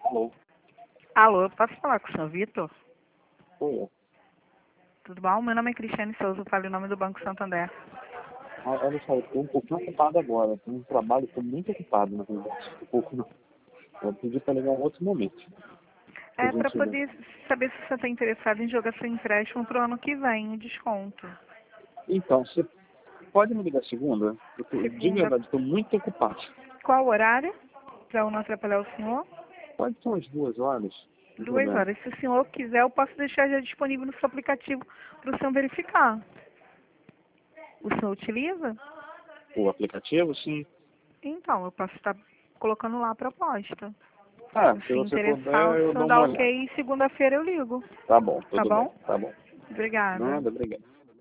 Alô, Alô, eu posso falar com o senhor Vitor? sou eu. Tudo bom? Meu nome é Cristiane Souza, eu falo em nome do Banco Santander. Olha só, eu estou um pouquinho ocupado agora. Tenho um trabalho, estou muito ocupado, na verdade. Um pouco não. Eu pedi para ligar um outro momento. Por É para gentileza. poder saber se você está interessado em jogar seu empréstimo para o ano que vem, o desconto. Então, você pode me ligar segunda? De Segunda, verdade, estou muito ocupado. qual o horário? Para eu não atrapalhar o senhor? Pode ser umas 2 horas, não tem 2 horas. problema. Se o senhor quiser, eu posso deixar já disponível no seu aplicativo para o senhor verificar. O senhor utiliza? O aplicativo, sim. Então, eu posso estar colocando lá a proposta. Se Se você interessar, puder, o eu senhor dou dá uma olhada. ok e segunda-feira eu ligo. Tá bom, Tá tudo bem, bom? tá bom. Obrigada. Nada, obrigado.